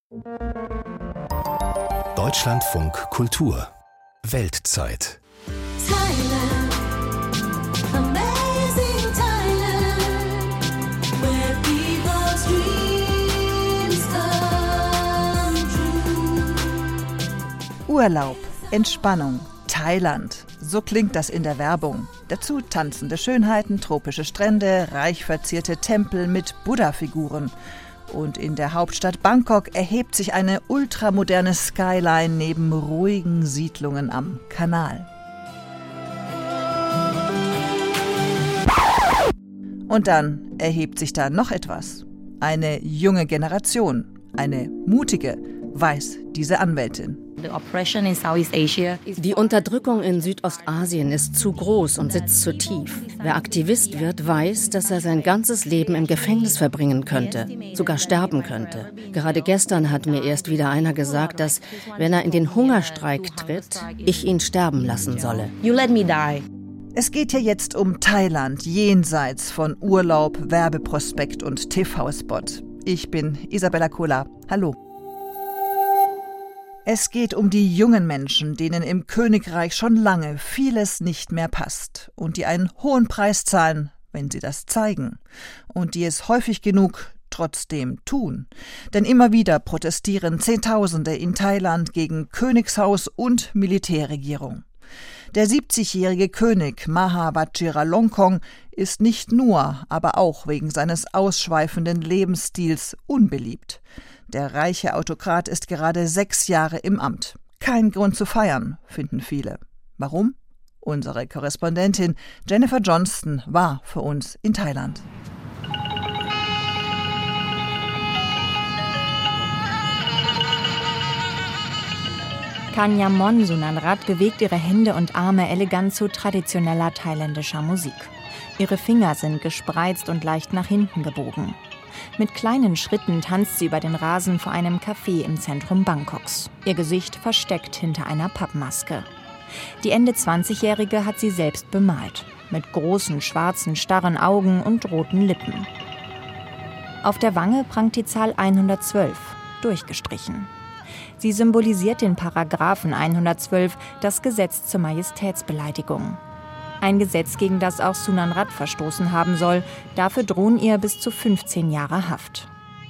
Deutschlandfunk Kultur Weltzeit. Thailand, amazing Thailand, where people's dreams come true. Urlaub, Entspannung, Thailand. So klingt das in der Werbung. Dazu tanzende Schönheiten, tropische Strände, reich verzierte Tempel mit Buddha-Figuren. Und in der Hauptstadt Bangkok erhebt sich eine ultramoderne Skyline neben ruhigen Siedlungen am Kanal. Und dann erhebt sich da noch etwas. Eine junge Generation, eine mutige, weiß diese Anwältin. Die Unterdrückung in Südostasien ist zu groß und sitzt zu tief. Wer Aktivist wird, weiß, dass er sein ganzes Leben im Gefängnis verbringen könnte, sogar sterben könnte. Gerade gestern hat mir erst wieder einer gesagt, dass, wenn er in den Hungerstreik tritt, ich ihn sterben lassen solle. Es geht hier jetzt um Thailand, jenseits von Urlaub, Werbeprospekt und TV-Spot. Ich bin Isabella Kola. Hallo. Es geht um die jungen Menschen, denen im Königreich schon lange vieles nicht mehr passt und die einen hohen Preis zahlen, wenn sie das zeigen, und die es häufig genug trotzdem tun. Denn immer wieder protestieren Zehntausende in Thailand gegen Königshaus und Militärregierung. Der 70-jährige König Maha Vajiralongkorn ist nicht nur, aber auch wegen seines ausschweifenden Lebensstils unbeliebt. Der reiche Autokrat ist gerade 6 Jahre im Amt. Kein Grund zu feiern, finden viele. Warum? Unsere Korrespondentin Jennifer Johnston war für uns in Thailand. Kanyamon Sunanrat bewegt ihre Hände und Arme elegant zu traditioneller thailändischer Musik. Ihre Finger sind gespreizt und leicht nach hinten gebogen. Mit kleinen Schritten tanzt sie über den Rasen vor einem Café im Zentrum Bangkoks. Ihr Gesicht versteckt hinter einer Pappmaske. Die Ende 20-Jährige hat sie selbst bemalt. Mit großen, schwarzen, starren Augen und roten Lippen. Auf der Wange prangt die Zahl 112, durchgestrichen. Sie symbolisiert den Paragraphen 112, das Gesetz zur Majestätsbeleidigung. Ein Gesetz, gegen das auch Sunanrat verstoßen haben soll. Dafür drohen ihr bis zu 15 Jahre Haft.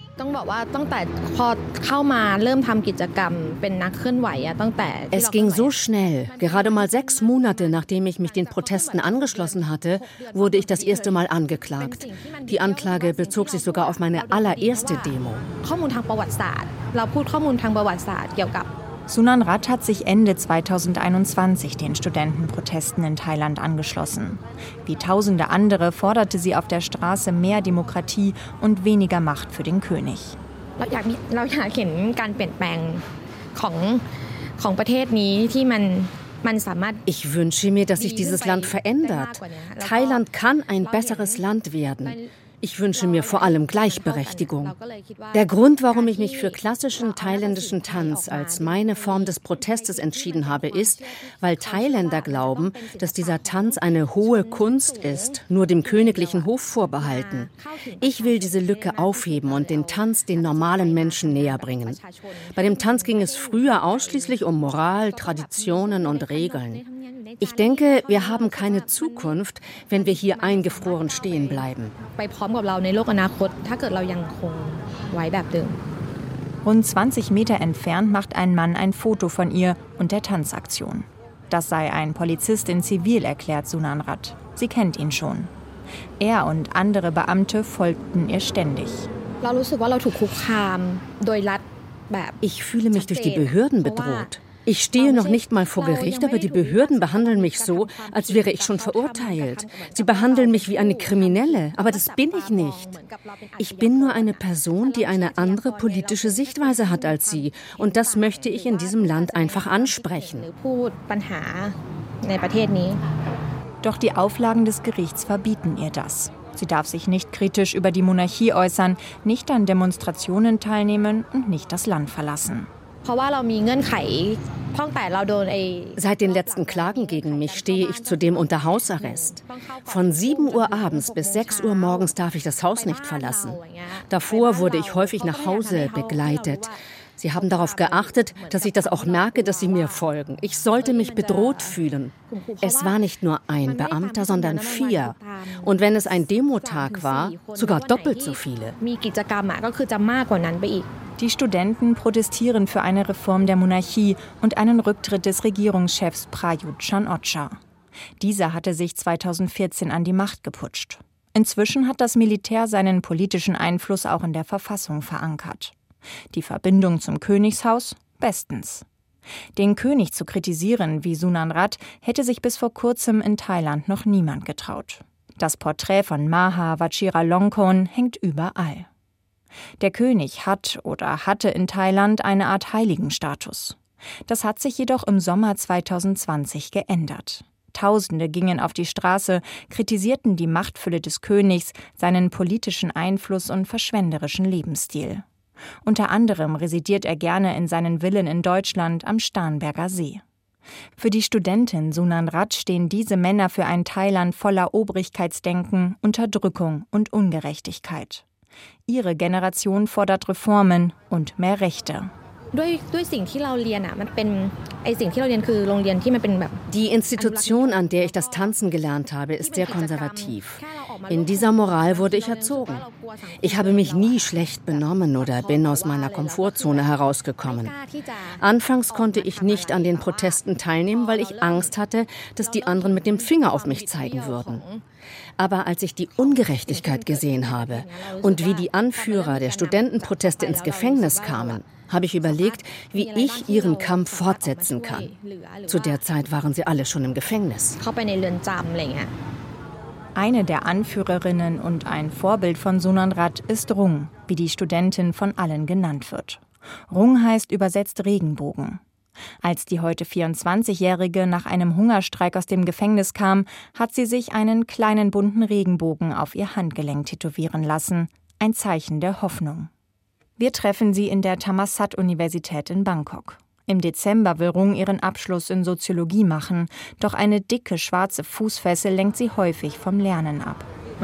Es ging so schnell. Gerade mal 6 Monate, nachdem ich mich den Protesten angeschlossen hatte, wurde ich das erste Mal angeklagt. Die Anklage bezog sich sogar auf meine allererste Demo. Sunanrat hat sich Ende 2021 den Studentenprotesten in Thailand angeschlossen. Wie tausende andere forderte sie auf der Straße mehr Demokratie und weniger Macht für den König. Ich wünsche mir, dass sich dieses Land verändert. Thailand kann ein besseres Land werden. Ich wünsche mir vor allem Gleichberechtigung. Der Grund, warum ich mich für klassischen thailändischen Tanz als meine Form des Protestes entschieden habe, ist, weil Thailänder glauben, dass dieser Tanz eine hohe Kunst ist, nur dem königlichen Hof vorbehalten. Ich will diese Lücke aufheben und den Tanz den normalen Menschen näher bringen. Bei dem Tanz ging es früher ausschließlich um Moral, Traditionen und Regeln. Ich denke, wir haben keine Zukunft, wenn wir hier eingefroren stehen bleiben. Rund 20 Meter entfernt macht ein Mann ein Foto von ihr und der Tanzaktion. Das sei ein Polizist in Zivil, erklärt Sunanrat. Sie kennt ihn schon. Er und andere Beamte folgten ihr ständig. Ich fühle mich durch die Behörden bedroht. Ich stehe noch nicht mal vor Gericht, aber die Behörden behandeln mich so, als wäre ich schon verurteilt. Sie behandeln mich wie eine Kriminelle, aber das bin ich nicht. Ich bin nur eine Person, die eine andere politische Sichtweise hat als Sie. Und das möchte ich in diesem Land einfach ansprechen. Doch die Auflagen des Gerichts verbieten ihr das. Sie darf sich nicht kritisch über die Monarchie äußern, nicht an Demonstrationen teilnehmen und nicht das Land verlassen. Seit den letzten Klagen gegen mich stehe ich zudem unter Hausarrest. Von 7 Uhr abends bis 6 Uhr morgens darf ich das Haus nicht verlassen. Davor wurde ich häufig nach Hause begleitet. Sie haben darauf geachtet, dass ich das auch merke, dass sie mir folgen. Ich sollte mich bedroht fühlen. Es war nicht nur ein Beamter, sondern 4. Und wenn es ein Demotag war, sogar doppelt so viele. Die Studenten protestieren für eine Reform der Monarchie und einen Rücktritt des Regierungschefs Prayut Chan-o-cha. Dieser hatte sich 2014 an die Macht geputscht. Inzwischen hat das Militär seinen politischen Einfluss auch in der Verfassung verankert. Die Verbindung zum Königshaus? Bestens. Den König zu kritisieren wie Sunanrat hätte sich bis vor kurzem in Thailand noch niemand getraut. Das Porträt von Maha Vajiralongkorn hängt überall. Der König hat oder hatte in Thailand eine Art Heiligenstatus. Das hat sich jedoch im Sommer 2020 geändert. Tausende gingen auf die Straße, kritisierten die Machtfülle des Königs, seinen politischen Einfluss und verschwenderischen Lebensstil. Unter anderem residiert er gerne in seinen Villen in Deutschland am Starnberger See. Für die Studentin Sunanrat stehen diese Männer für ein Thailand voller Obrigkeitsdenken, Unterdrückung und Ungerechtigkeit. Ihre Generation fordert Reformen und mehr Rechte. Die Institution, an der ich das Tanzen gelernt habe, ist sehr konservativ. In dieser Moral wurde ich erzogen. Ich habe mich nie schlecht benommen oder bin aus meiner Komfortzone herausgekommen. Anfangs konnte ich nicht an den Protesten teilnehmen, weil ich Angst hatte, dass die anderen mit dem Finger auf mich zeigen würden. Aber als ich die Ungerechtigkeit gesehen habe und wie die Anführer der Studentenproteste ins Gefängnis kamen, habe ich überlegt, wie ich ihren Kampf fortsetzen kann. Zu der Zeit waren sie alle schon im Gefängnis. Eine der Anführerinnen und ein Vorbild von Sunanrat ist Rung, wie die Studentin von allen genannt wird. Rung heißt übersetzt Regenbogen. Als die heute 24-Jährige nach einem Hungerstreik aus dem Gefängnis kam, hat sie sich einen kleinen bunten Regenbogen auf ihr Handgelenk tätowieren lassen. Ein Zeichen der Hoffnung. Wir treffen sie in der Thammasat-Universität in Bangkok. Im Dezember will Rung ihren Abschluss in Soziologie machen, doch eine dicke schwarze Fußfessel lenkt sie häufig vom Lernen ab.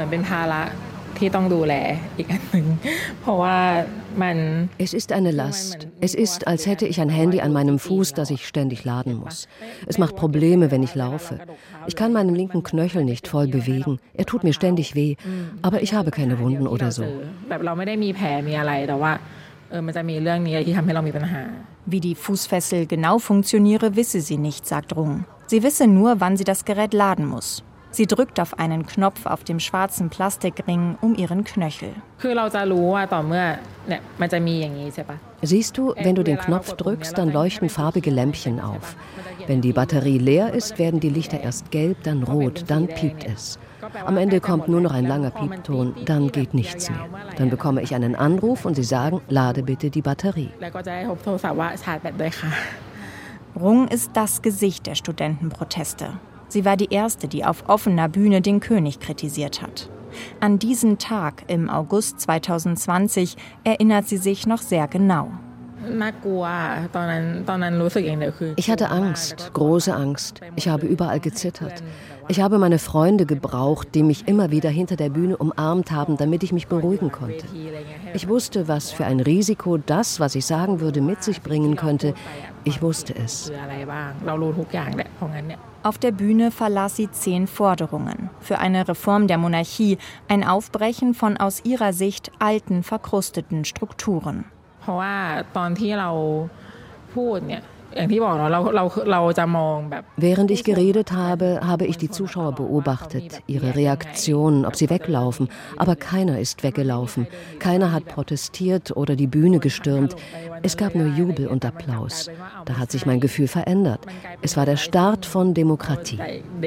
Es ist eine Last. Es ist, als hätte ich ein Handy an meinem Fuß, das ich ständig laden muss. Es macht Probleme, wenn ich laufe. Ich kann meinen linken Knöchel nicht voll bewegen. Er tut mir ständig weh, aber ich habe keine Wunden oder so. Wie die Fußfessel genau funktioniere, wisse sie nicht, sagt Rung. Sie wisse nur, wann sie das Gerät laden muss. Sie drückt auf einen Knopf auf dem schwarzen Plastikring um ihren Knöchel. Siehst du, wenn du den Knopf drückst, dann leuchten farbige Lämpchen auf. Wenn die Batterie leer ist, werden die Lichter erst gelb, dann rot, dann piept es. Am Ende kommt nur noch ein langer Piepton, dann geht nichts mehr. Dann bekomme ich einen Anruf und sie sagen, lade bitte die Batterie. Rung ist das Gesicht der Studentenproteste. Sie war die erste, die auf offener Bühne den König kritisiert hat. An diesen Tag im August 2020 erinnert sie sich noch sehr genau. Ich hatte Angst, große Angst. Ich habe überall gezittert. Ich habe meine Freunde gebraucht, die mich immer wieder hinter der Bühne umarmt haben, damit ich mich beruhigen konnte. Ich wusste, was für ein Risiko das, was ich sagen würde, mit sich bringen könnte. Ich wusste es. Auf der Bühne verlas sie 10 Forderungen für eine Reform der Monarchie, ein Aufbrechen von aus ihrer Sicht alten, verkrusteten Strukturen. Während ich geredet habe, habe ich die Zuschauer beobachtet, ihre Reaktionen, ob sie weglaufen. Aber keiner ist weggelaufen. Keiner hat protestiert oder die Bühne gestürmt. Es gab nur Jubel und Applaus. Da hat sich mein Gefühl verändert. Es war der Start von Demokratie.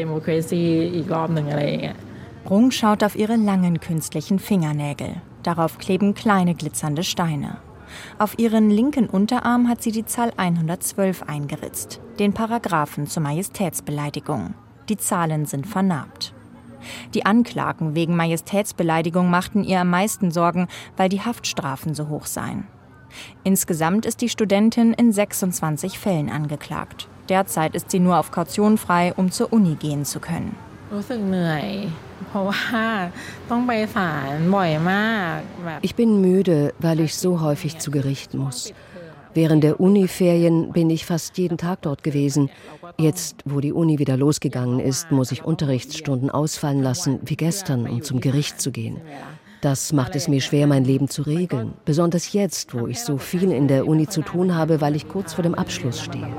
Rung schaut auf ihre langen künstlichen Fingernägel. Darauf kleben kleine glitzernde Steine. Auf ihren linken Unterarm hat sie die Zahl 112 eingeritzt, den Paragraphen zur Majestätsbeleidigung. Die Zahlen sind vernarbt. Die Anklagen wegen Majestätsbeleidigung machten ihr am meisten Sorgen, weil die Haftstrafen so hoch seien. Insgesamt ist die Studentin in 26 Fällen angeklagt. Derzeit ist sie nur auf Kaution frei, um zur Uni gehen zu können. Ich bin müde, weil ich so häufig zu Gericht muss. Während der Uniferien bin ich fast jeden Tag dort gewesen. Jetzt, wo die Uni wieder losgegangen ist, muss ich Unterrichtsstunden ausfallen lassen, wie gestern, um zum Gericht zu gehen. Das macht es mir schwer, mein Leben zu regeln. Besonders jetzt, wo ich so viel in der Uni zu tun habe, weil ich kurz vor dem Abschluss stehe.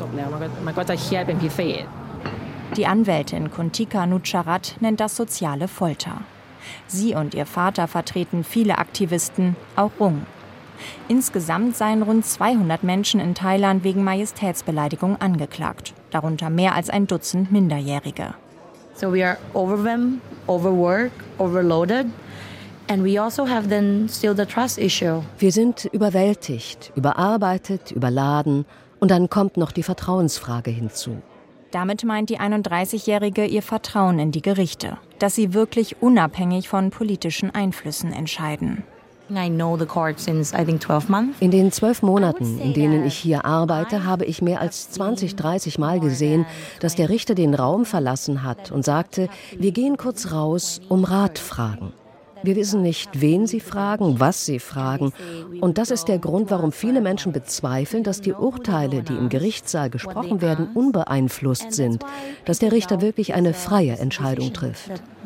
Die Anwältin Kuntika Nucharat nennt das soziale Folter. Sie und ihr Vater vertreten viele Aktivisten, auch Rung. Insgesamt seien rund 200 Menschen in Thailand wegen Majestätsbeleidigung angeklagt, darunter mehr als ein Dutzend Minderjährige. So we are overwhelmed, overworked, overloaded. And we also have then still the trust issue. Wir sind überwältigt, überarbeitet, überladen und dann kommt noch die Vertrauensfrage hinzu. Damit meint die 31-Jährige ihr Vertrauen in die Gerichte, dass sie wirklich unabhängig von politischen Einflüssen entscheiden. I know the court since, I think, 12 months. In den 12 Monaten, in denen ich hier arbeite, habe ich mehr als 20, 30 Mal gesehen, dass der Richter den Raum verlassen hat und sagte, wir gehen kurz raus, um Rat fragen. Wir wissen nicht, wen sie fragen, was sie fragen. Und das ist der Grund, warum viele Menschen bezweifeln, dass die Urteile, die im Gerichtssaal gesprochen werden, unbeeinflusst sind, dass der Richter wirklich eine freie Entscheidung trifft.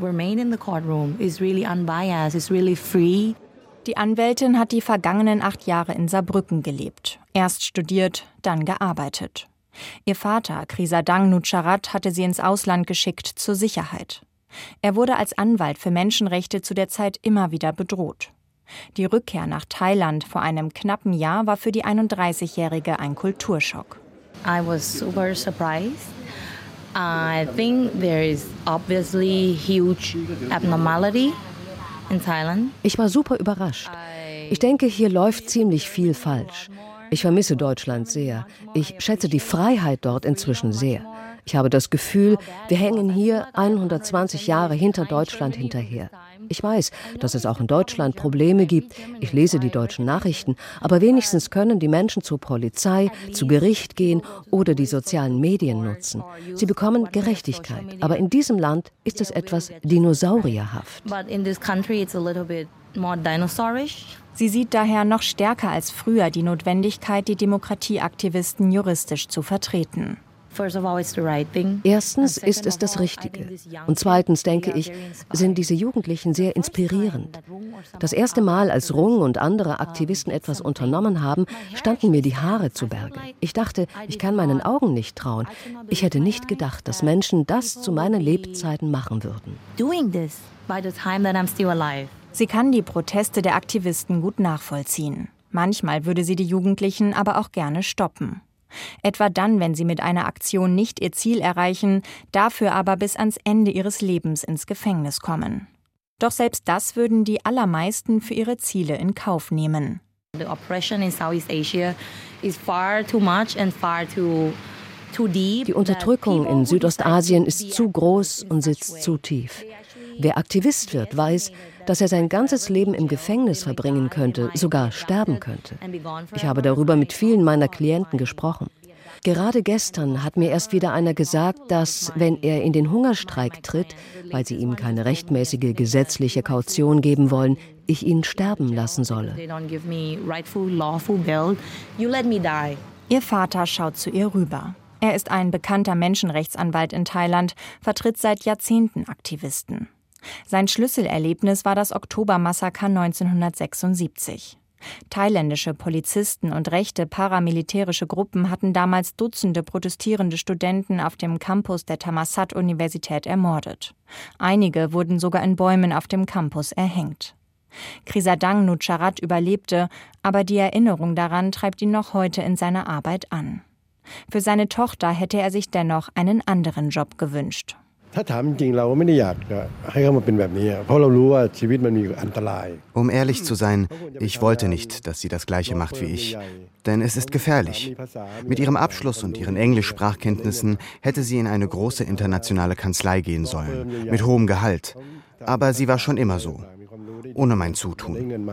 Die Anwältin hat die vergangenen 8 Jahre in Saarbrücken gelebt. Erst studiert, dann gearbeitet. Ihr Vater, Krisadang Nucharat, hatte sie ins Ausland geschickt zur Sicherheit. Er wurde als Anwalt für Menschenrechte zu der Zeit immer wieder bedroht. Die Rückkehr nach Thailand vor einem knappen Jahr war für die 31-Jährige ein Kulturschock. I was super surprised. I think there is obviously huge abnormality in Thailand. Ich war super überrascht. Ich denke, hier läuft ziemlich viel falsch. Ich vermisse Deutschland sehr. Ich schätze die Freiheit dort inzwischen sehr. Ich habe das Gefühl, wir hängen hier 120 Jahre hinter Deutschland hinterher. Ich weiß, dass es auch in Deutschland Probleme gibt. Ich lese die deutschen Nachrichten. Aber wenigstens können die Menschen zur Polizei, zu Gericht gehen oder die sozialen Medien nutzen. Sie bekommen Gerechtigkeit. Aber in diesem Land ist es etwas dinosaurierhaft. Sie sieht daher noch stärker als früher die Notwendigkeit, die Demokratieaktivisten juristisch zu vertreten. Erstens ist es das Richtige. Und zweitens, denke ich, sind diese Jugendlichen sehr inspirierend. Das erste Mal, als Rung und andere Aktivisten etwas unternommen haben, standen mir die Haare zu Berge. Ich dachte, ich kann meinen Augen nicht trauen. Ich hätte nicht gedacht, dass Menschen das zu meinen Lebzeiten machen würden. Sie kann die Proteste der Aktivisten gut nachvollziehen. Manchmal würde sie die Jugendlichen aber auch gerne stoppen. Etwa dann, wenn sie mit einer Aktion nicht ihr Ziel erreichen, dafür aber bis ans Ende ihres Lebens ins Gefängnis kommen. Doch selbst das würden die allermeisten für ihre Ziele in Kauf nehmen. The oppression in Southeast Asia is far too much and far too deep. Die Unterdrückung in Südostasien ist zu groß und sitzt zu tief. Wer Aktivist wird, weiß, dass er sein ganzes Leben im Gefängnis verbringen könnte, sogar sterben könnte. Ich habe darüber mit vielen meiner Klienten gesprochen. Gerade gestern hat mir erst wieder einer gesagt, dass, wenn er in den Hungerstreik tritt, weil sie ihm keine rechtmäßige gesetzliche Kaution geben wollen, ich ihn sterben lassen solle. Ihr Vater schaut zu ihr rüber. Er ist ein bekannter Menschenrechtsanwalt in Thailand, vertritt seit Jahrzehnten Aktivisten. Sein Schlüsselerlebnis war das Oktobermassaker 1976. Thailändische Polizisten und rechte paramilitärische Gruppen hatten damals Dutzende protestierende Studenten auf dem Campus der Thammasat-Universität ermordet. Einige wurden sogar in Bäumen auf dem Campus erhängt. Krisadang Nucharat überlebte, aber die Erinnerung daran treibt ihn noch heute in seiner Arbeit an. Für seine Tochter hätte er sich dennoch einen anderen Job gewünscht. Um ehrlich zu sein, ich wollte nicht, dass sie das Gleiche macht wie ich. Denn es ist gefährlich. Mit ihrem Abschluss und ihren Englischsprachkenntnissen hätte sie in eine große internationale Kanzlei gehen sollen, mit hohem Gehalt. Aber sie war schon immer so, ohne mein Zutun.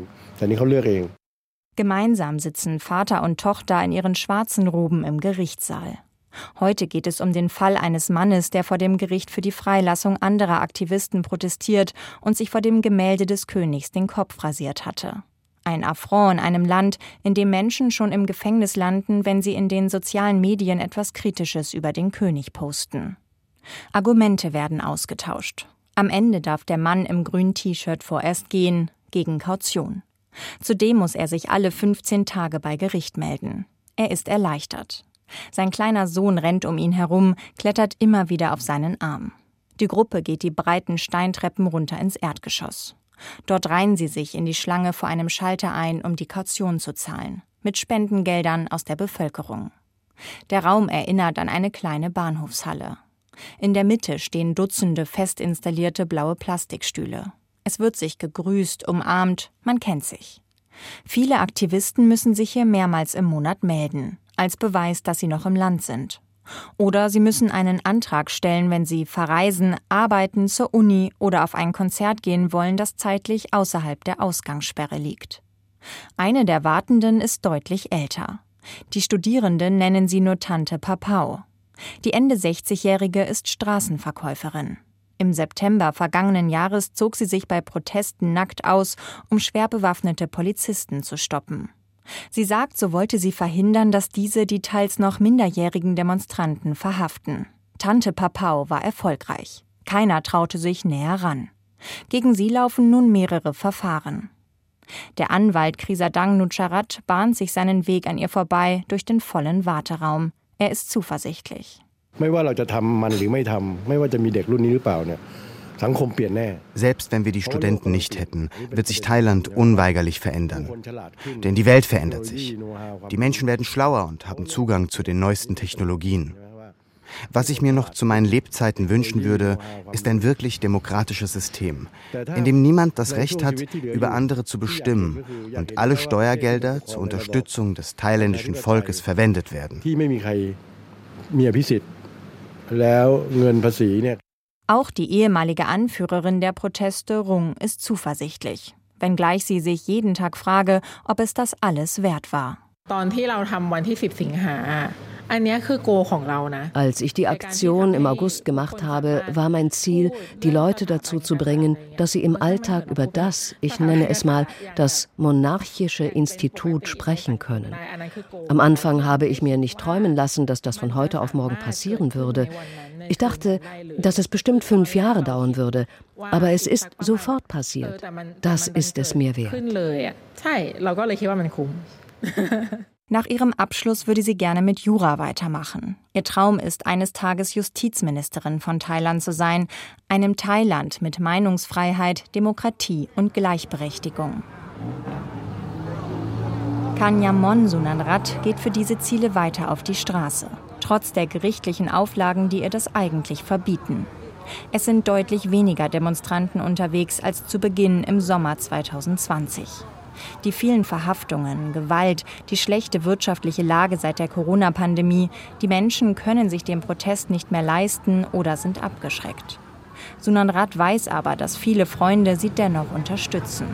Gemeinsam sitzen Vater und Tochter in ihren schwarzen Roben im Gerichtssaal. Heute geht es um den Fall eines Mannes, der vor dem Gericht für die Freilassung anderer Aktivisten protestiert und sich vor dem Gemälde des Königs den Kopf rasiert hatte. Ein Affront in einem Land, in dem Menschen schon im Gefängnis landen, wenn sie in den sozialen Medien etwas Kritisches über den König posten. Argumente werden ausgetauscht. Am Ende darf der Mann im grünen T-Shirt vorerst gehen, gegen Kaution. Zudem muss er sich alle 15 Tage bei Gericht melden. Er ist erleichtert. Sein kleiner Sohn rennt um ihn herum, klettert immer wieder auf seinen Arm. Die Gruppe geht die breiten Steintreppen runter ins Erdgeschoss. Dort reihen sie sich in die Schlange vor einem Schalter ein, um die Kaution zu zahlen, mit Spendengeldern aus der Bevölkerung. Der Raum erinnert an eine kleine Bahnhofshalle. In der Mitte stehen Dutzende fest installierte blaue Plastikstühle. Es wird sich gegrüßt, umarmt, man kennt sich. Viele Aktivisten müssen sich hier mehrmals im Monat melden, als Beweis, dass sie noch im Land sind. Oder sie müssen einen Antrag stellen, wenn sie verreisen, arbeiten, zur Uni oder auf ein Konzert gehen wollen, das zeitlich außerhalb der Ausgangssperre liegt. Eine der Wartenden ist deutlich älter. Die Studierenden nennen sie nur Tante Papau. Die Ende 60-Jährige ist Straßenverkäuferin. Im September vergangenen Jahres zog sie sich bei Protesten nackt aus, um schwer bewaffnete Polizisten zu stoppen. Sie sagt, so wollte sie verhindern, dass diese die teils noch minderjährigen Demonstranten verhaften. Tante Papau war erfolgreich. Keiner traute sich näher ran. Gegen sie laufen nun mehrere Verfahren. Der Anwalt Krisadang Nucharat bahnt sich seinen Weg an ihr vorbei durch den vollen Warteraum. Er ist zuversichtlich. Selbst wenn wir die Studenten nicht hätten, wird sich Thailand unweigerlich verändern. Denn die Welt verändert sich. Die Menschen werden schlauer und haben Zugang zu den neuesten Technologien. Was ich mir noch zu meinen Lebzeiten wünschen würde, ist ein wirklich demokratisches System, in dem niemand das Recht hat, über andere zu bestimmen und alle Steuergelder zur Unterstützung des thailändischen Volkes verwendet werden. Auch die ehemalige Anführerin der Proteste, Rung, ist zuversichtlich, wenngleich sie sich jeden Tag frage, ob es das alles wert war. Als ich die Aktion im August gemacht habe, war mein Ziel, die Leute dazu zu bringen, dass sie im Alltag über das, ich nenne es mal, das monarchische Institut sprechen können. Am Anfang habe ich mir nicht träumen lassen, dass das von heute auf morgen passieren würde. Ich dachte, dass es bestimmt 5 Jahre dauern würde, aber es ist sofort passiert. Das ist es mir wert. Nach ihrem Abschluss würde sie gerne mit Jura weitermachen. Ihr Traum ist, eines Tages Justizministerin von Thailand zu sein, einem Thailand mit Meinungsfreiheit, Demokratie und Gleichberechtigung. Kanyamon Sunanrat geht für diese Ziele weiter auf die Straße, trotz der gerichtlichen Auflagen, die ihr das eigentlich verbieten. Es sind deutlich weniger Demonstranten unterwegs als zu Beginn im Sommer 2020. Die vielen Verhaftungen, Gewalt, die schlechte wirtschaftliche Lage seit der Corona-Pandemie, die Menschen können sich den Protest nicht mehr leisten oder sind abgeschreckt. Sunanrat weiß aber, dass viele Freunde sie dennoch unterstützen.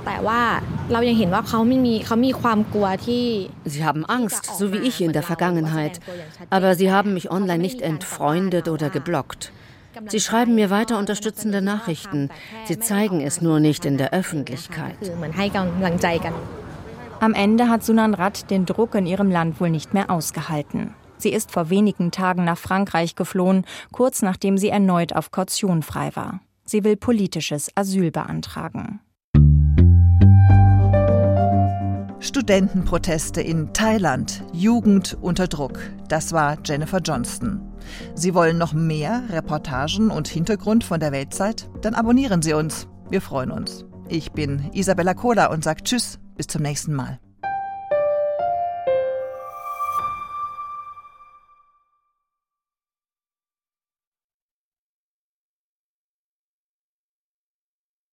Sie haben Angst, so wie ich in der Vergangenheit. Aber sie haben mich online nicht entfreundet oder geblockt. Sie schreiben mir weiter unterstützende Nachrichten. Sie zeigen es nur nicht in der Öffentlichkeit. Am Ende hat Sunanrat den Druck in ihrem Land wohl nicht mehr ausgehalten. Sie ist vor wenigen Tagen nach Frankreich geflohen, kurz nachdem sie erneut auf Kaution frei war. Sie will politisches Asyl beantragen. Studentenproteste in Thailand, Jugend unter Druck. Das war Jennifer Johnston. Sie wollen noch mehr Reportagen und Hintergrund von der Weltzeit? Dann abonnieren Sie uns. Wir freuen uns. Ich bin Isabella Kohler und sage Tschüss, bis zum nächsten Mal.